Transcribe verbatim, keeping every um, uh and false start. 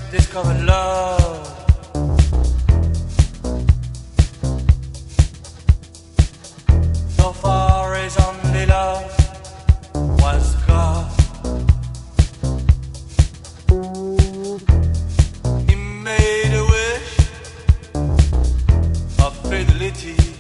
discovered love. So far as only love was God. He made a wish of fidelity.